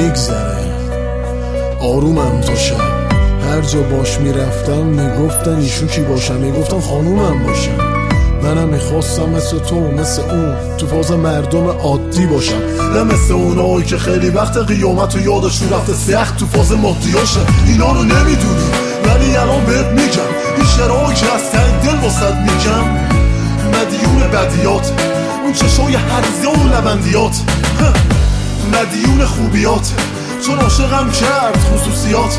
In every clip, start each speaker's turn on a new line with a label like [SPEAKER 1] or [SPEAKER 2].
[SPEAKER 1] میگذره آرومم تا شب. هر جا باش میرفتم میگفتن ایشون کی باشم، میگفتم خانومم باشم. منم میخواستم مثل تو مثل اون تو فاز مردم عادی باشم، نه مثل اونایی که خیلی وقت قیامت و یادشون رفته سخت تو فاز مادیاشم. اینا رو نمیدونی ولی الان بهت میگم این شعرهایی که از ته دل واسد میگم مدیون بدیات، اون چشای هرزه و لبندیات، مدیون خوبیات چون عاشقم کرد خصوصیات،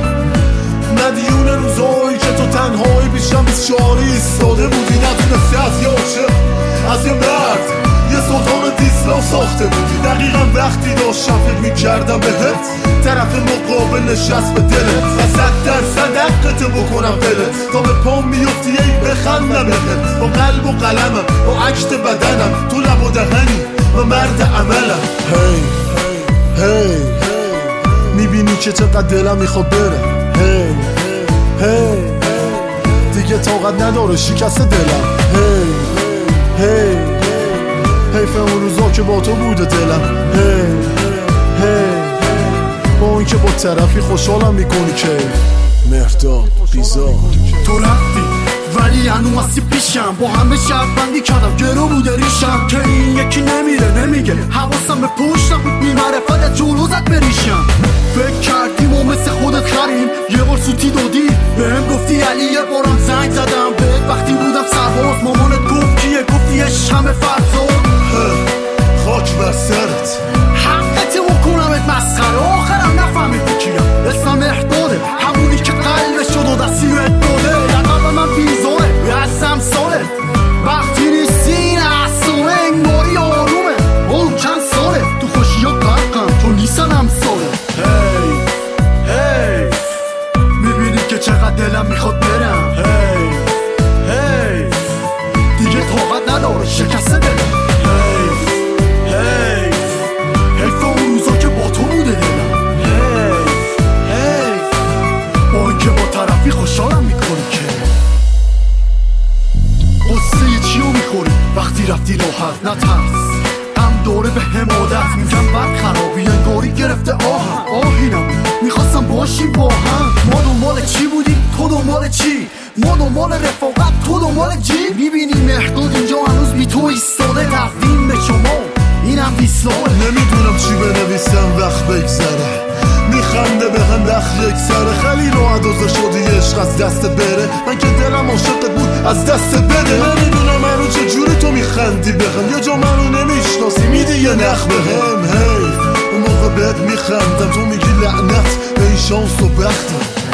[SPEAKER 1] مدیون روزایی که تو تنهایی پیشم 24 ایستاده بودی، نتونستی از یه عاشق از یه مرد یه سلطان دیسلا ساخته بودی. دقیقا وقتی داشتم فکر میکردم بهت طرف مقابل نشست به دلت و 100% حقت بکنم دلت تا به پام میفتی ای بخندم بهت با قلب و قلمم با عکس بدنم تو لب و دهنی و مرد عملم. هی هی میبینی که چقدر دلم میخواد بره، هی هی دیگه طاقت نداره شکست دلم، هی هی حیف اون روزا که با تو بوده دلم، هی هی با این که با طرفی خوشحالم میکنی که مهرداد بیزار.
[SPEAKER 2] تو رفتی ولی هنوز هستی پیشم، با همه شب بندی کردم گرو بوده ریشم که این یکی نمیره نمیگه حواسم به پشتم بی‌معرفت جلو زد بریشم. فکر کردیم و مثل خودت خریم یه بار سوتی دادی بهم گفتی علی یه بارم زنگ زدم بهت وقتی بودم سرباز مامانت گفت کیه گفتی عشق همه فرزاد.
[SPEAKER 1] خاک بر سرت
[SPEAKER 2] حقت بکنمت مسخره آخرم نفهمیدی کیم اسمم مهرداده همونی که قلبش شد و دستی بهت داده لقب من بیزاره از سمساله وقتی نیستی این احسانه انگاری آرومه اون چند ساله تو خوشی ها قرقم تو نیستن همساله. هی هی میبینی که چقدر دلم میخواد برم، هی هی دیگه طاقت نداره شکست دلم، هی هی حیف اون روزا که با تو بوده دلم، هی هی با اینکه با طرفی خوشحالم میکنی که قصه چیو میخوری وقتی رفتی راحت نترس غم دوره به حمادت میگم بد خرابی انگاری گرفته آهینم میخواستم باشیم با هم. ما دنبال چی بودیم تو دنبال چی، ما دنبال رفاقت تو دنبال جی. میبینی مهرداد اینجا هنوز بی تو ایستاده تقدیم به شما اینم دیسلاله.
[SPEAKER 1] نمیدونم چی بنویسم وقت بگذره میخنده به هم دخ یک سره خیلی راحت عضو شدی عشق از دستت بره من که دلم عاشقت بود از دستت بده. نمیدونم منو چجوری تو میخندی بهم یا جا منو نمیشناسی میدی یه نخ بهم. هی اون موقع بهت میخندم تو میگی لعنت به این شانس و بختم.